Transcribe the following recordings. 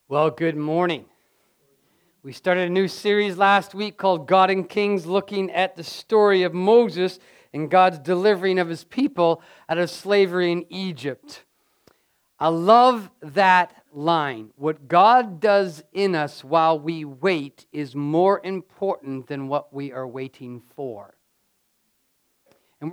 Well, good morning. We started a new series last week called God and Kings, looking at the story of Moses and God's delivering of his people out of slavery in Egypt. I love that line. What God does in us while we wait is more important than what we are waiting for. And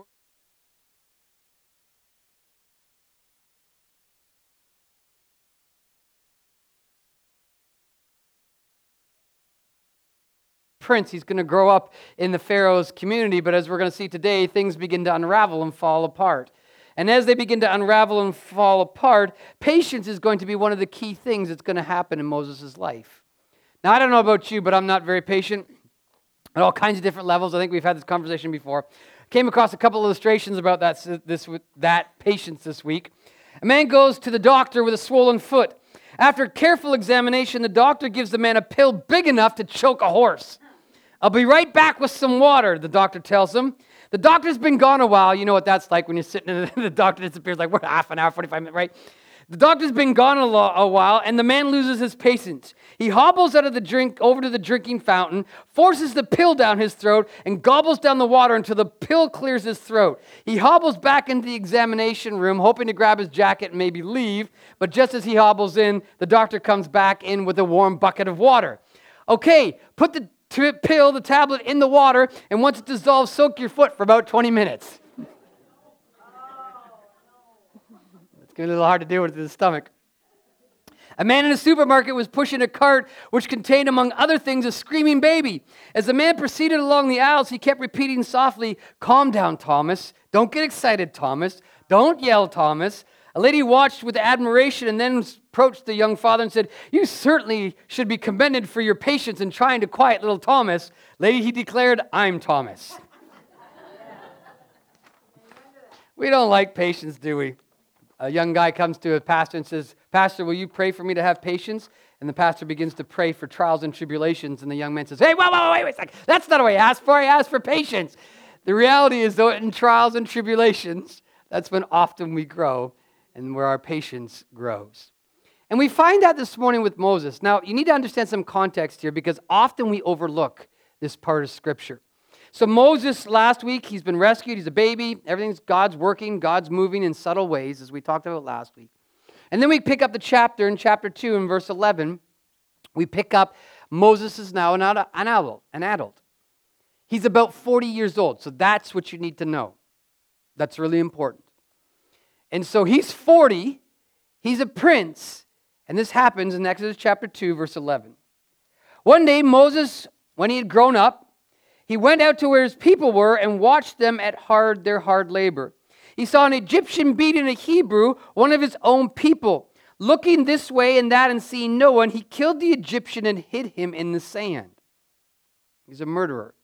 Prince, he's going to grow up in the Pharaoh's community, but as we're going to see today, things begin to unravel and fall apart. And as they begin to unravel and fall apart, patience is going to be one of the key things that's going to happen in Moses' life. Now, I don't know about you, but I'm not very patient at all kinds of different levels. I think we've had this conversation before. Came across a couple illustrations about that patience this week. A man goes to the doctor with a swollen foot. After careful examination, the doctor gives the man a pill big enough to choke a horse. I'll be right back with some water, the doctor tells him. The doctor's been gone a while. You know what that's like when you're sitting and the doctor disappears, like, we're half an hour, 45 minutes, right? The doctor's been gone a while, and the man loses his patience. He hobbles out of the drink over to the drinking fountain, forces the pill down his throat, and gobbles down the water until the pill clears his throat. He hobbles back into the examination room, hoping to grab his jacket and maybe leave, but just as he hobbles in, the doctor comes back in with a warm bucket of water. Okay, put the tablet in the water, and once it dissolves, soak your foot for about 20 minutes. It's going to be a little hard to do with the stomach. A man in a supermarket was pushing a cart which contained, among other things, a screaming baby. As the man proceeded along the aisles, he kept repeating softly, "Calm down, Thomas. Don't get excited, Thomas. Don't yell, Thomas." A lady watched with admiration and then approached the young father and said, "You certainly should be commended for your patience in trying to quiet little Thomas." "Lady," he declared, "I'm Thomas." We don't like patience, do we? A young guy comes to a pastor and says, "Pastor, will you pray for me to have patience?" And the pastor begins to pray for trials and tribulations. And the young man says, "Hey, wait a second. That's not what I asked for. I asked for patience." The reality is, though, in trials and tribulations, that's when often we grow and where our patience grows. And we find that this morning with Moses. Now, you need to understand some context here because often we overlook this part of Scripture. So Moses, last week, he's been rescued. He's a baby. Everything's God's working. God's moving in subtle ways, as we talked about last week. And then we pick up the chapter in chapter 2 in verse 11. We pick up Moses is now an adult. He's about 40 years old. So that's what you need to know. That's really important. And so he's 40. He's a prince. And this happens in Exodus chapter 2, verse 11. One day, Moses, when he had grown up, he went out to where his people were and watched them at their hard labor. He saw an Egyptian beating a Hebrew, one of his own people. Looking this way and that and seeing no one, he killed the Egyptian and hid him in the sand. He's a murderer.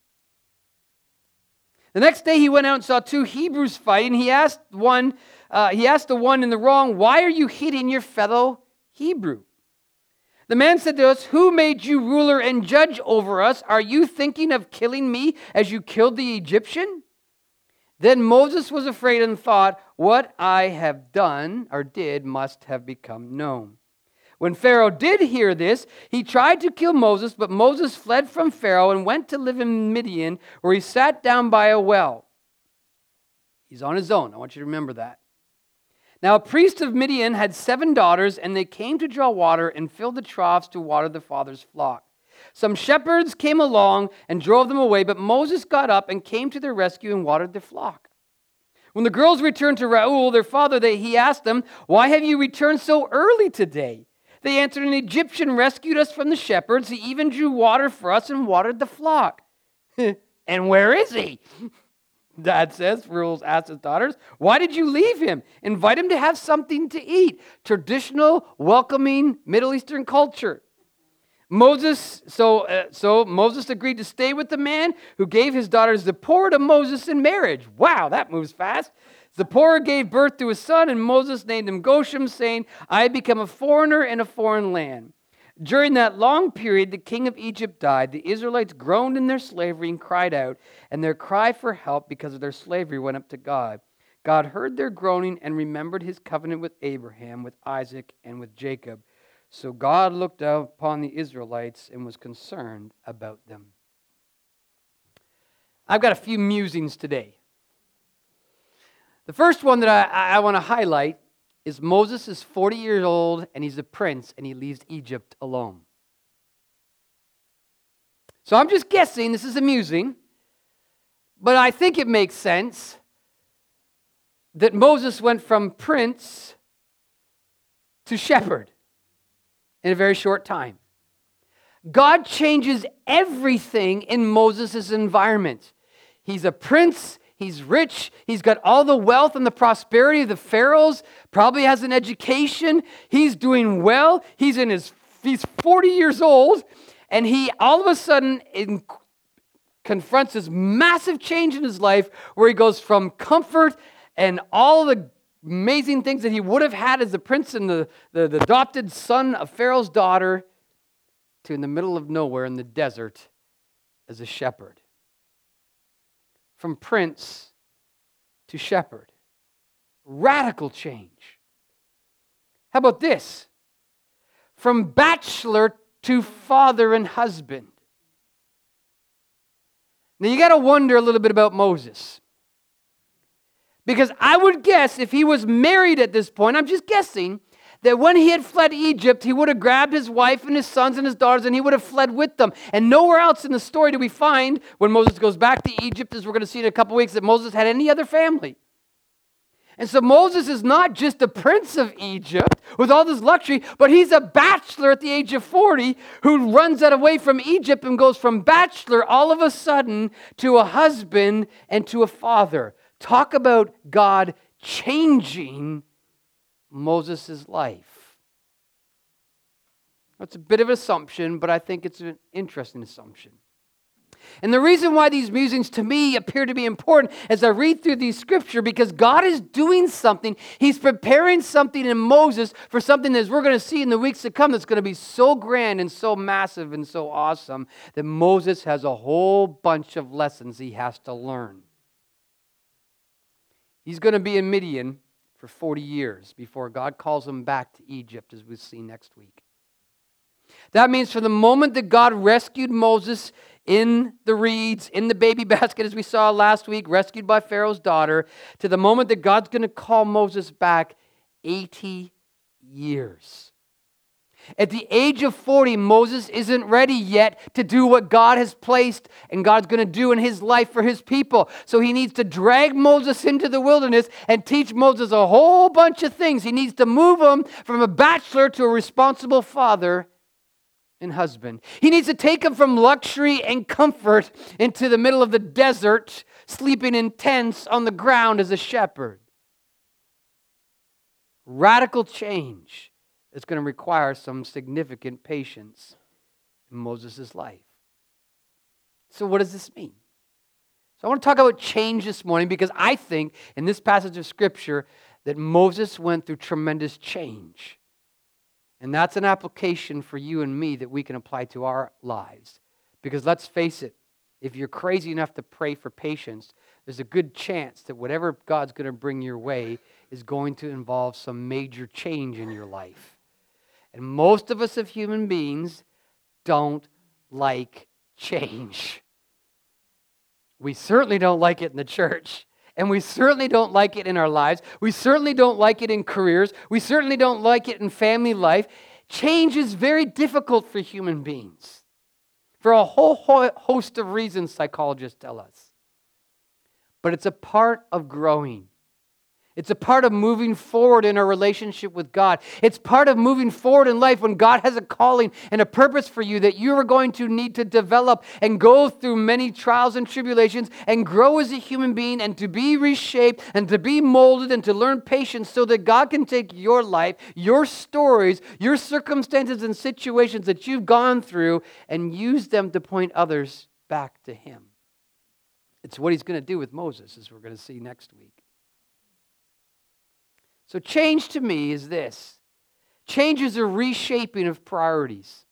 The next day he went out and saw two Hebrews fighting. He asked the one in the wrong, "Why are you hitting your fellow Hebrew?" The man said to us, "Who made you ruler and judge over us? Are you thinking of killing me as you killed the Egyptian?" Then Moses was afraid and thought, "What I have done or did must have become known." When Pharaoh did hear this, he tried to kill Moses, but Moses fled from Pharaoh and went to live in Midian, where he sat down by a well. He's on his own. I want you to remember that. Now, a priest of Midian had 7 daughters, and they came to draw water and filled the troughs to water the father's flock. Some shepherds came along and drove them away, but Moses got up and came to their rescue and watered their flock. When the girls returned to Reuel, their father, he asked them, "Why have you returned so early today?" They answered, "An Egyptian rescued us from the shepherds. He even drew water for us and watered the flock." "And where is he?" Dad says. Reuel asked his daughters, "Why did you leave him? Invite him to have something to eat." Traditional, welcoming Middle Eastern culture. Moses agreed to stay with the man who gave his daughter Zipporah to Moses in marriage. Wow, that moves fast. Zipporah gave birth to a son, and Moses named him Goshen, saying, "I have become a foreigner in a foreign land." During that long period, the king of Egypt died. The Israelites groaned in their slavery and cried out, and their cry for help because of their slavery went up to God. God heard their groaning and remembered his covenant with Abraham, with Isaac, and with Jacob. So God looked out upon the Israelites and was concerned about them. I've got a few musings today. The first one that I want to highlight is Moses is 40 years old and he's a prince and he leaves Egypt alone. So I'm just guessing, this is amusing, but I think it makes sense that Moses went from prince to shepherd in a very short time. God changes everything in Moses' environment. He's a prince, he's rich, he's got all the wealth and the prosperity of the pharaohs, probably has an education, he's doing well, he's 40 years old, and he all of a sudden confronts this massive change in his life where he goes from comfort and all the amazing things that he would have had as the prince and the adopted son of Pharaoh's daughter to in the middle of nowhere in the desert as a shepherd. From prince to shepherd. Radical change. How about this? From bachelor to father and husband. Now you got to wonder a little bit about Moses. Because I would guess if he was married at this point, I'm just guessing, that when he had fled Egypt, he would have grabbed his wife and his sons and his daughters and he would have fled with them. And nowhere else in the story do we find, when Moses goes back to Egypt, as we're going to see in a couple weeks, that Moses had any other family. And so Moses is not just a prince of Egypt with all this luxury, but he's a bachelor at the age of 40 who runs away from Egypt and goes from bachelor all of a sudden to a husband and to a father. Talk about God changing Moses' life. That's a bit of an assumption, but I think it's an interesting assumption. And the reason why these musings to me appear to be important as I read through these scripture, because God is doing something. He's preparing something in Moses for something that we're going to see in the weeks to come that's going to be so grand and so massive and so awesome that Moses has a whole bunch of lessons he has to learn. He's going to be in Midian for 40 years before God calls him back to Egypt, as we'll see next week. That means from the moment that God rescued Moses in the reeds, in the baby basket, as we saw last week, rescued by Pharaoh's daughter, to the moment that God's going to call Moses back, 80 years. At the age of 40, Moses isn't ready yet to do what God has placed and God's going to do in his life for his people. So he needs to drag Moses into the wilderness and teach Moses a whole bunch of things. He needs to move him from a bachelor to a responsible father and husband. He needs to take him from luxury and comfort into the middle of the desert, sleeping in tents on the ground as a shepherd. Radical change. It's going to require some significant patience in Moses' life. So what does this mean? So I want to talk about change this morning because I think in this passage of Scripture that Moses went through tremendous change. And that's an application for you and me that we can apply to our lives. Because let's face it, if you're crazy enough to pray for patience, there's a good chance that whatever God's going to bring your way is going to involve some major change in your life. And most of us as human beings don't like change. We certainly don't like it in the church. And we certainly don't like it in our lives. We certainly don't like it in careers. We certainly don't like it in family life. Change is very difficult for human beings. For a whole host of reasons, psychologists tell us. But it's a part of growing. It's a part of moving forward in our relationship with God. It's part of moving forward in life when God has a calling and a purpose for you that you are going to need to develop and go through many trials and tribulations and grow as a human being and to be reshaped and to be molded and to learn patience so that God can take your life, your stories, your circumstances and situations that you've gone through and use them to point others back to Him. It's what He's going to do with Moses, as we're going to see next week. So change to me is this. Change is a reshaping of priorities.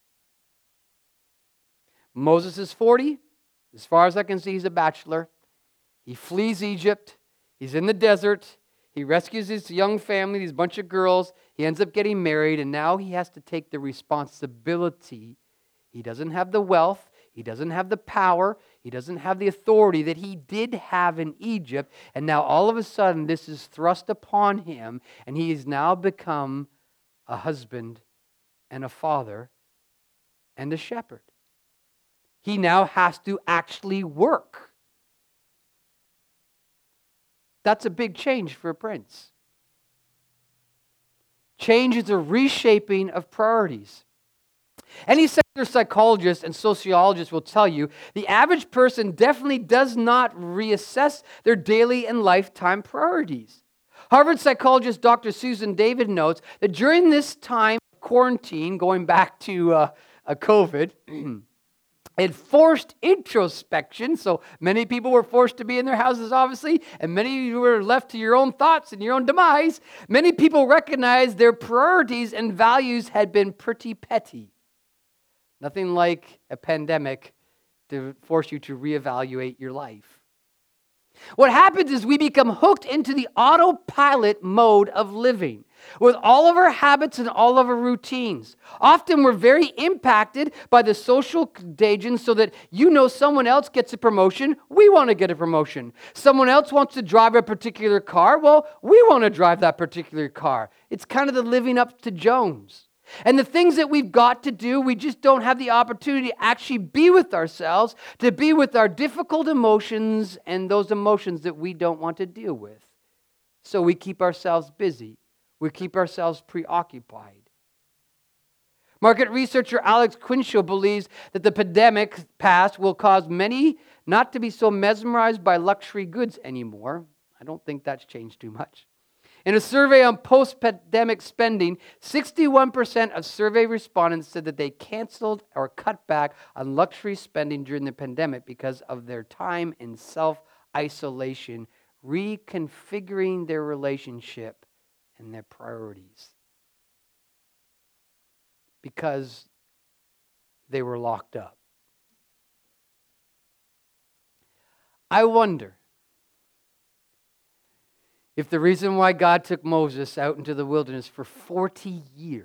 Moses is 40. As far as I can see, he's a bachelor. He flees Egypt. He's in the desert. He rescues his young family, these bunch of girls. He ends up getting married, and now he has to take the responsibility. He doesn't have the wealth. He doesn't have the power. He doesn't have the authority that he did have in Egypt. And now all of a sudden, this is thrust upon him, and he has now become a husband and a father and a shepherd. He now has to actually work. That's a big change for a prince. Change is a reshaping of priorities. Any secular psychologist and sociologist will tell you the average person definitely does not reassess their daily and lifetime priorities. Harvard psychologist Dr. Susan David notes that during this time of quarantine, going back to COVID, it forced introspection. So many people were forced to be in their houses, obviously, and many of you were left to your own thoughts and your own demise. Many people recognized their priorities and values had been pretty petty. Nothing like a pandemic to force you to reevaluate your life. What happens is we become hooked into the autopilot mode of living with all of our habits and all of our routines. Often we're very impacted by the social contagion so that someone else gets a promotion, we want to get a promotion. Someone else wants to drive a particular car, well, we want to drive that particular car. It's kind of the living up to Jones. And the things that we've got to do, we just don't have the opportunity to actually be with ourselves, to be with our difficult emotions and those emotions that we don't want to deal with. So we keep ourselves busy. We keep ourselves preoccupied. Market researcher Alex Quinshaw believes that the pandemic past will cause many not to be so mesmerized by luxury goods anymore. I don't think that's changed too much. In a survey on post-pandemic spending, 61% of survey respondents said that they canceled or cut back on luxury spending during the pandemic because of their time in self-isolation, reconfiguring their relationship and their priorities. Because they were locked up. I wonder if the reason why God took Moses out into the wilderness for 40 years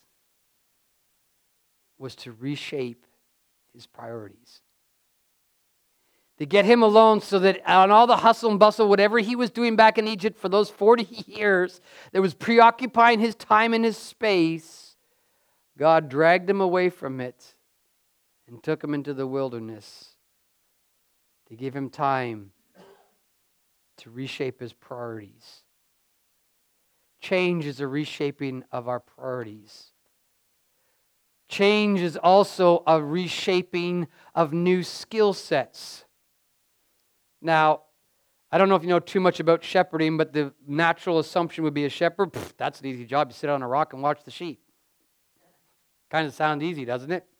was to reshape his priorities. To get him alone so that on all the hustle and bustle, whatever he was doing back in Egypt for those 40 years that was preoccupying his time and his space, God dragged him away from it and took him into the wilderness to give him time to reshape his priorities. Change is a reshaping of our priorities. Change is also a reshaping of new skill sets. Now, I don't know if you know too much about shepherding, but the natural assumption would be a shepherd, that's an easy job. You sit on a rock and watch the sheep. Kind of sounds easy, doesn't it?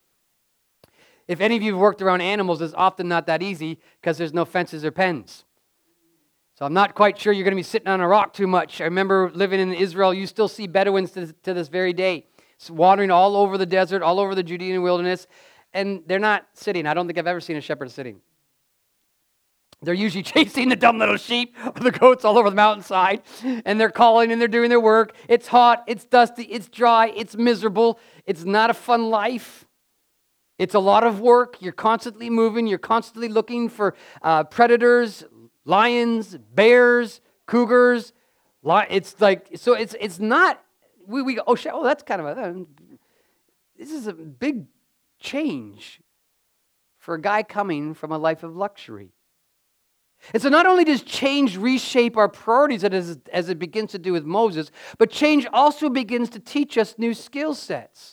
If any of you have worked around animals, it's often not that easy because there's no fences or pens. So I'm not quite sure you're going to be sitting on a rock too much. I remember living in Israel. You still see Bedouins to this very day, wandering all over the desert, all over the Judean wilderness, and they're not sitting. I don't think I've ever seen a shepherd sitting. They're usually chasing the dumb little sheep or the goats all over the mountainside, and they're calling and they're doing their work. It's hot, it's dusty, it's dry, it's miserable. It's not a fun life. It's a lot of work. You're constantly moving. You're constantly looking for predators, lions, bears, cougars. It's like, so it's not, we go, oh, that's kind of this is a big change for a guy coming from a life of luxury. And so not only does change reshape our priorities as it begins to do with Moses, but change also begins to teach us new skill sets.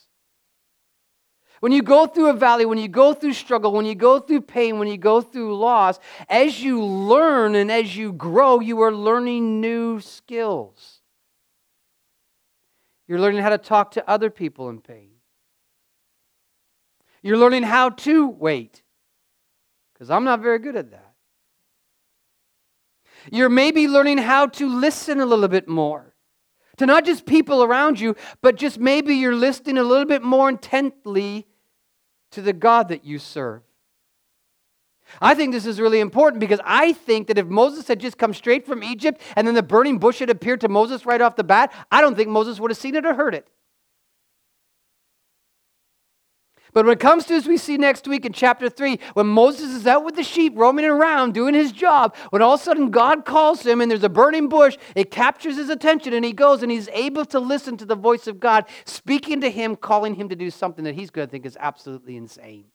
When you go through a valley, when you go through struggle, when you go through pain, when you go through loss, as you learn and as you grow, you are learning new skills. You're learning how to talk to other people in pain. You're learning how to wait, because I'm not very good at that. You're maybe learning how to listen a little bit more. To not just people around you, but just maybe you're listening a little bit more intently to the God that you serve. I think this is really important because I think that if Moses had just come straight from Egypt and then the burning bush had appeared to Moses right off the bat, I don't think Moses would have seen it or heard it. But when it comes to, as we see next week in chapter 3, when Moses is out with the sheep roaming around doing his job, when all of a sudden God calls him and there's a burning bush, it captures his attention and he goes and he's able to listen to the voice of God speaking to him, calling him to do something that he's going to think is absolutely insane.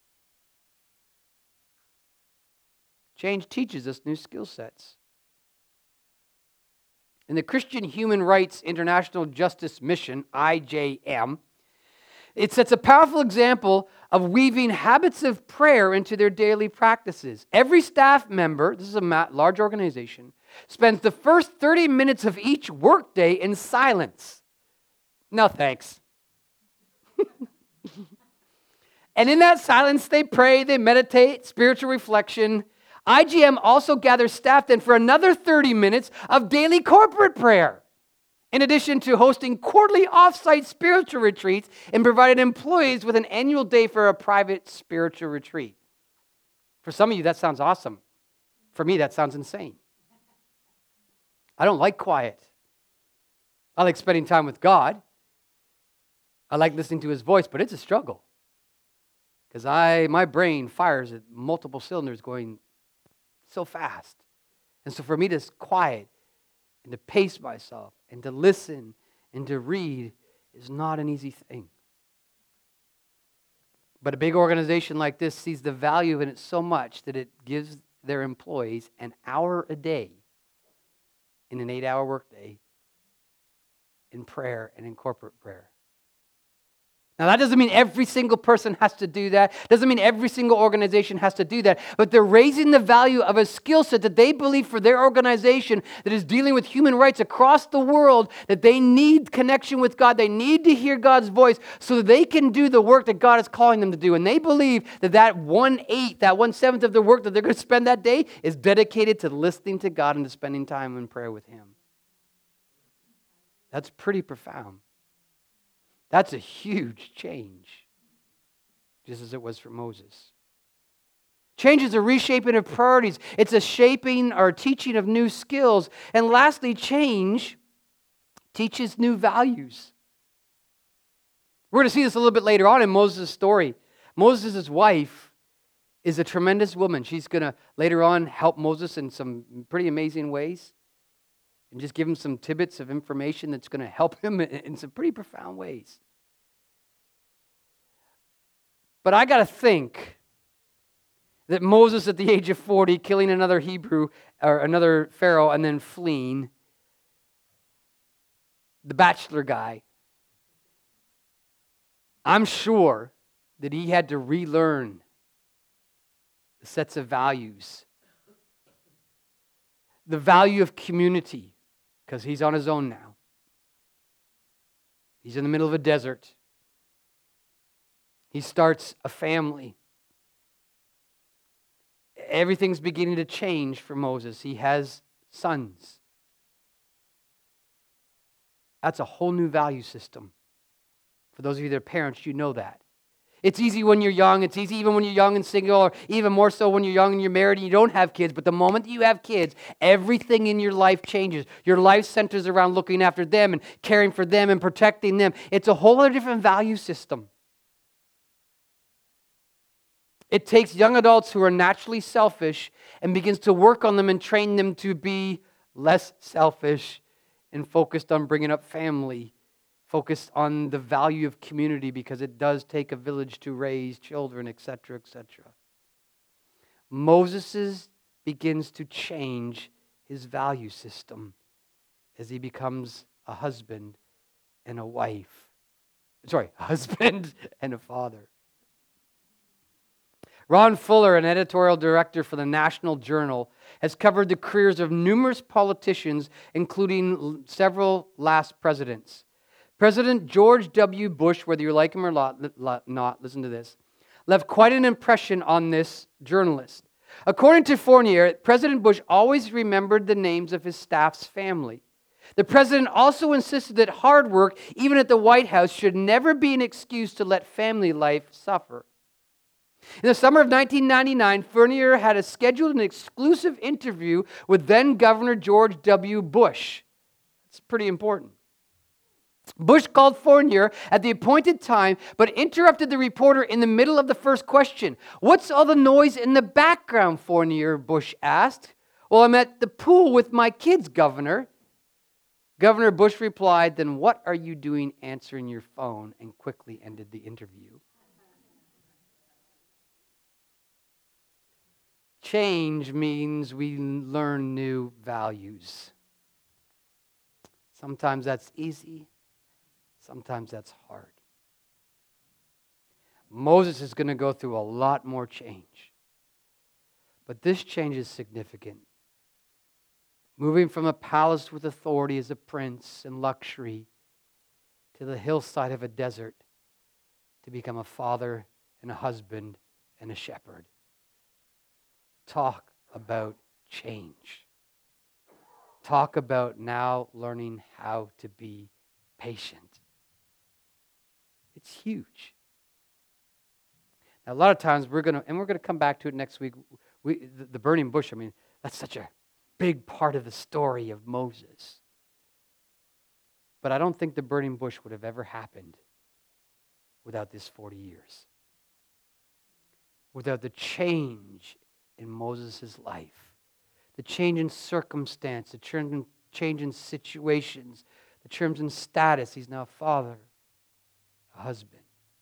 Change teaches us new skill sets. In the Christian Human Rights International Justice Mission, IJM, it sets a powerful example of weaving habits of prayer into their daily practices. Every staff member, this is a large organization, spends the first 30 minutes of each workday in silence. No thanks. And in that silence, they pray, they meditate, spiritual reflection. IGM also gathers staff then for another 30 minutes of daily corporate prayer, in addition to hosting quarterly off-site spiritual retreats and providing employees with an annual day for a private spiritual retreat. For some of you, that sounds awesome. For me, that sounds insane. I don't like quiet. I like spending time with God. I like listening to His voice, but it's a struggle. Because my brain fires at multiple cylinders going so fast. And so for me to quiet and to pace myself and to listen and to read is not an easy thing. But a big organization like this sees the value in it so much that it gives their employees an hour a day in an 8-hour workday in prayer and in corporate prayer. Now, that doesn't mean every single person has to do that. Doesn't mean every single organization has to do that. But they're raising the value of a skill set that they believe for their organization that is dealing with human rights across the world, that they need connection with God. They need to hear God's voice so that they can do the work that God is calling them to do. And they believe that 1/8, that 1/7 of the work that they're going to spend that day is dedicated to listening to God and to spending time in prayer with Him. That's pretty profound. That's a huge change, just as it was for Moses. Change is a reshaping of priorities. It's a shaping or teaching of new skills. And lastly, change teaches new values. We're going to see this a little bit later on in Moses' story. Moses' wife is a tremendous woman. She's going to later on help Moses in some pretty amazing ways and just give him some tidbits of information that's going to help him in some pretty profound ways. But I got to think that Moses at the age of 40, killing another Hebrew or another Pharaoh and then fleeing, the bachelor guy, I'm sure that he had to relearn the sets of values. The value of community, because he's on his own now. He's in the middle of a desert. He starts a family. Everything's beginning to change for Moses. He has sons. That's a whole new value system. For those of you that are parents, you know that. It's easy when you're young. It's easy even when you're young and single, or even more so when you're young and you're married and you don't have kids. But the moment that you have kids, everything in your life changes. Your life centers around looking after them and caring for them and protecting them. It's a whole other different value system. It takes young adults who are naturally selfish and begins to work on them and train them to be less selfish and focused on bringing up family, focused on the value of community, because it does take a village to raise children, etc., etc. Moses begins to change his value system as he becomes a husband and a wife. A husband and a father. Ron Fuller, an editorial director for the National Journal, has covered the careers of numerous politicians, including several last presidents. President George W. Bush, whether you like him or not, listen to this, left quite an impression on this journalist. According to Fournier, President Bush always remembered the names of his staff's family. The president also insisted that hard work, even at the White House, should never be an excuse to let family life suffer. In the summer of 1999, Fournier had scheduled an exclusive interview with then Governor George W. Bush. It's pretty important. Bush called Fournier at the appointed time, but interrupted the reporter in the middle of the first question. "What's all the noise in the background, Fournier?" Bush asked. "Well, I'm at the pool with my kids, Governor." Governor Bush replied, "Then what are you doing answering your phone?" and quickly ended the interview. Change means we learn new values. Sometimes that's easy. Sometimes that's hard. Moses is going to go through a lot more change. But this change is significant. Moving from a palace with authority as a prince and luxury to the hillside of a desert to become a father and a husband and a shepherd. Talk about change. Talk about now learning how to be patient. It's huge. Now, a lot of times we're going to come back to it next week. The burning bush, that's such a big part of the story of Moses. But I don't think the burning bush would have ever happened without this 40 years. Without the change in Moses' life. The change in circumstance, the change in situations, the change in status. He's now a father, a husband.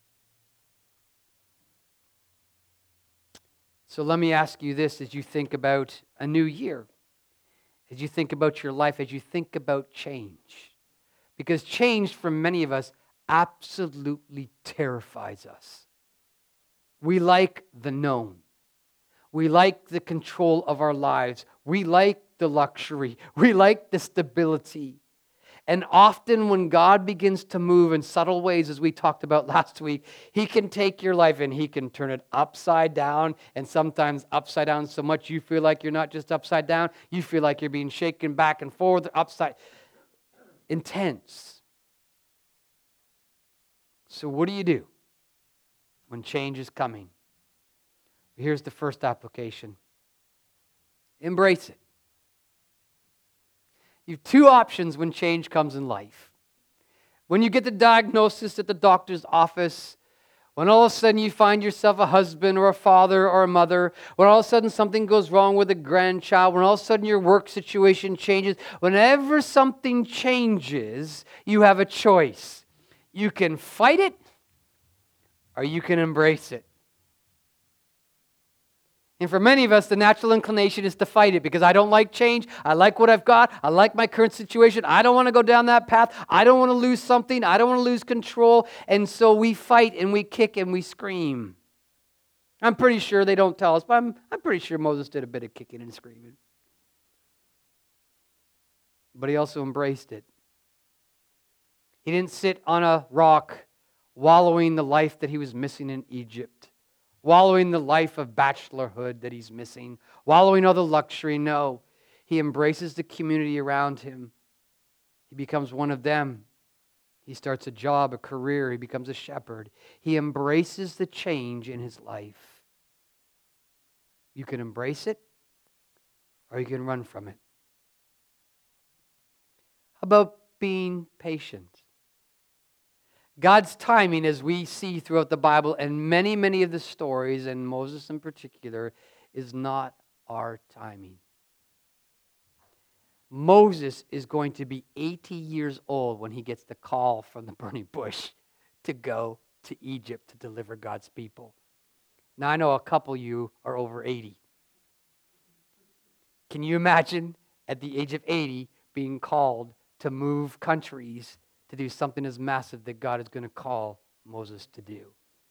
So let me ask you this as you think about a new year, as you think about your life, as you think about change. Because change for many of us absolutely terrifies us. We like the known. We like the control of our lives. We like the luxury. We like the stability. And often when God begins to move in subtle ways, as we talked about last week, He can take your life and He can turn it upside down, and sometimes upside down so much you feel like you're not just upside down, you feel like you're being shaken back and forth, upside. Intense. So what do you do when change is coming? Here's the first application. Embrace it. You have two options when change comes in life. When you get the diagnosis at the doctor's office, when all of a sudden you find yourself a husband or a father or a mother, when all of a sudden something goes wrong with a grandchild, when all of a sudden your work situation changes, whenever something changes, you have a choice. You can fight it or you can embrace it. And for many of us, the natural inclination is to fight it because I don't like change. I like what I've got. I like my current situation. I don't want to go down that path. I don't want to lose something. I don't want to lose control. And so we fight and we kick and we scream. I'm pretty sure they don't tell us, but I'm pretty sure Moses did a bit of kicking and screaming. But he also embraced it. He didn't sit on a rock wallowing the life that he was missing in Egypt. Wallowing the life of bachelorhood that he's missing, wallowing all the luxury. No, he embraces the community around him. He becomes one of them. He starts a job, a career. He becomes a shepherd. He embraces the change in his life. You can embrace it, or you can run from it. How about being patient? God's timing, as we see throughout the Bible and many, many of the stories, and Moses in particular, is not our timing. Moses is going to be 80 years old when he gets the call from the burning bush to go to Egypt to deliver God's people. Now, I know a couple of you are over 80. Can you imagine at the age of 80 being called to move countries to do something as massive that God is going to call Moses to do?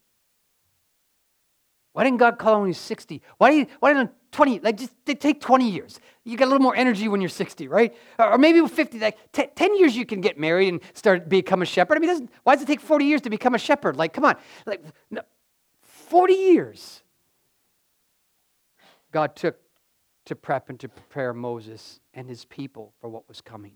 Why didn't God call him when he was 60? Why didn't 20? Just take 20 years. You got a little more energy when you're 60, right? Or maybe 50. 10 years you can get married and become a shepherd. Why does it take 40 years to become a shepherd? Come on. No, 40 years God took to prep and to prepare Moses and his people for what was coming.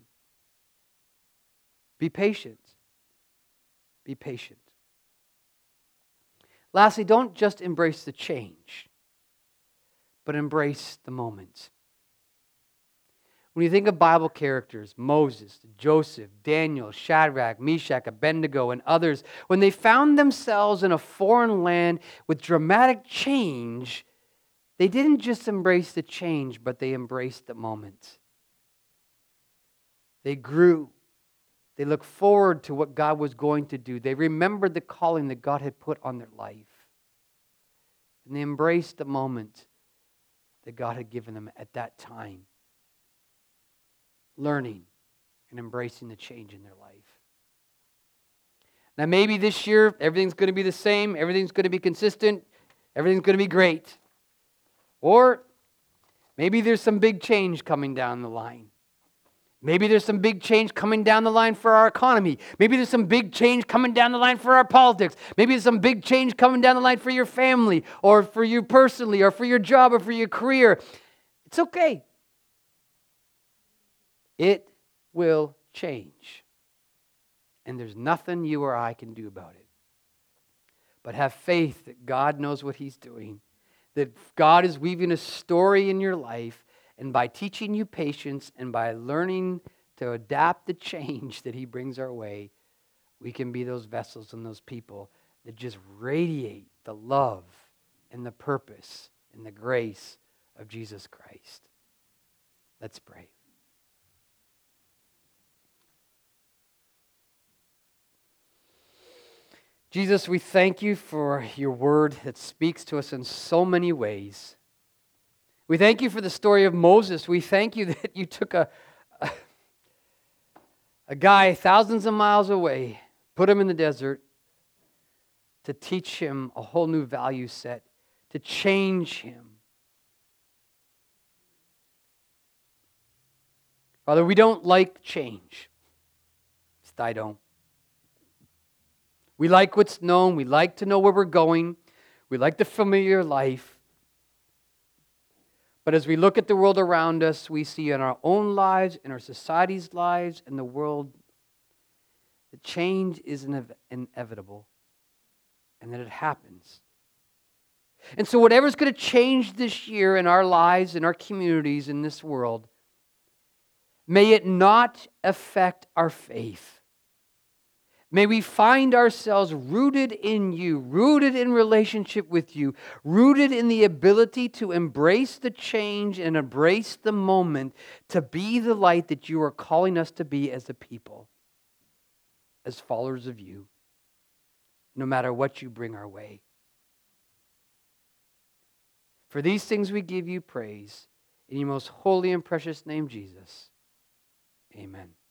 Be patient. Be patient. Lastly, don't just embrace the change, but embrace the moment. When you think of Bible characters, Moses, Joseph, Daniel, Shadrach, Meshach, Abednego, and others, when they found themselves in a foreign land with dramatic change, they didn't just embrace the change, but they embraced the moment. They grew. They looked forward to what God was going to do. They remembered the calling that God had put on their life. And they embraced the moment that God had given them at that time, learning and embracing the change in their life. Now maybe this year everything's going to be the same, everything's going to be consistent, everything's going to be great. Or maybe there's some big change coming down the line. Maybe there's some big change coming down the line for our economy. Maybe there's some big change coming down the line for our politics. Maybe there's some big change coming down the line for your family, or for you personally, or for your job, or for your career. It's okay. It will change. And there's nothing you or I can do about it. But have faith that God knows what He's doing, that God is weaving a story in your life, and by teaching you patience and by learning to adapt the change that He brings our way, we can be those vessels and those people that just radiate the love and the purpose and the grace of Jesus Christ. Let's pray. Jesus, we thank you for your word that speaks to us in so many ways. We thank you for the story of Moses. We thank you that you took a guy thousands of miles away, put him in the desert to teach him a whole new value set, to change him. Father, we don't like change. At least I don't. We like what's known. We like to know where we're going. We like the familiar life. But as we look at the world around us, we see in our own lives, in our society's lives, in the world, that change is inevitable and that it happens. And so whatever's going to change this year in our lives, in our communities, in this world, may it not affect our faith. May we find ourselves rooted in you, rooted in relationship with you, rooted in the ability to embrace the change and embrace the moment, to be the light that you are calling us to be as a people, as followers of you, no matter what you bring our way. For these things we give you praise in your most holy and precious name, Jesus. Amen.